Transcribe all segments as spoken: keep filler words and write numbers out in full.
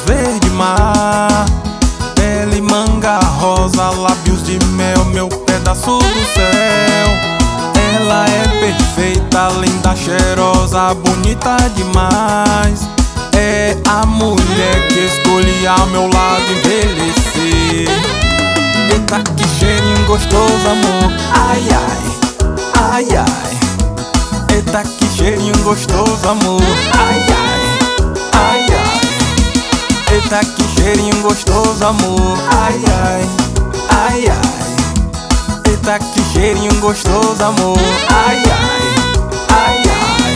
verde mar. Pele manga rosa, lábios de mel, meu pedaço do céu. Ela é perfeita, linda, cheirosa, bonita demais. É a mulher que escolhi ao meu lado envelhecer. Eita, que cheirinho gostoso, amor. Ai, ai, ai, ai. Eita, que cheirinho gostoso, amor. Ai, ai, ai, ai. Eita, que cheirinho gostoso, amor. Ai, ai, ai, ai. Eita, que cheirinho gostoso, amor. Ai, ai, ai, ai.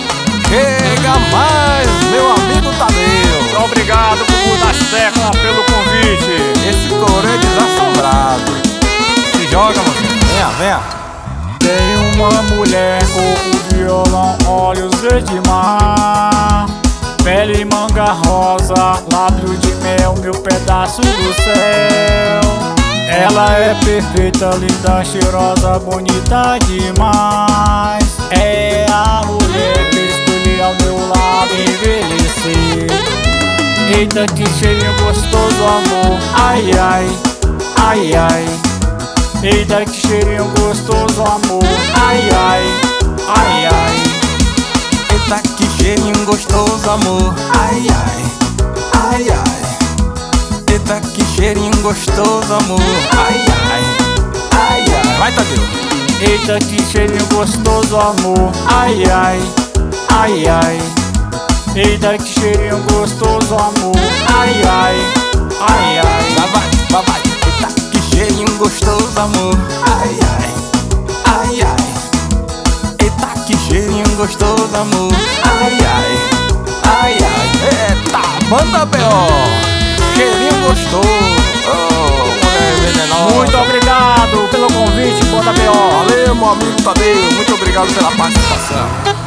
Chega mais, meu amigo Tadeu. Obrigado, Gugu das Teclas, pelo convite. Esse coro é desassombrado. Se joga, meu filho. Venha, venha. Tem uma mulher, corpo violão, olhos verde mar. Pele manga rosa, lábio de mel, meu pedaço do céu. Ela é perfeita, linda, cheirosa, bonita demais. É a mulher que escolhi ao meu lado envelhecer. Eita, que cheirinho gostoso, amor. Ai, ai, ai, ai. Eita, que cheirinho gostoso, amor. Ai, ai, ai, ai. Eita, que cheirinho gostoso, amor. Ai, ai, ai, ai. Eita, que cheirinho gostoso, amor. Ai, ai, ai, ai. Vai, Tadeu. Eita, que cheirinho gostoso, amor. Ai, ai, ai, ai. Eita, que cheirinho gostoso, amor. Ai, ai, ai, ai. Vai, vai, vai, vai. Eita, que cheirinho gostoso, amor. Ai, ai, ai, ai. Eita, que cheirinho gostoso, amor. Ai, ai, ai, ai. Eita, manda B O. Cheirinho gostoso. Oh, mulher venenosa. Muito obrigado pelo convite, banda B O. Valeu, meu amigo Tadeu. Muito obrigado pela participação.